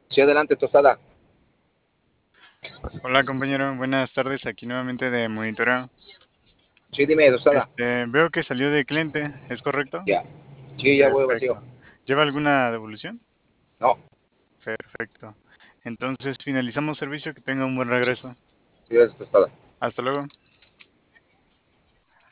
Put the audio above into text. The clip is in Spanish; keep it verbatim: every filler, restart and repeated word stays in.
Sí, adelante, Tostada. Hola compañero, buenas tardes, aquí nuevamente de monitoreo. Sí, dime, Tostada. Este, veo que salió de cliente, ¿es correcto? Ya. Sí, ya voy vacío. Perfecto. ¿Lleva alguna devolución? No. Perfecto. Entonces finalizamos servicio, que tenga un buen Sí, regreso. sí, es Tostada. Hasta luego.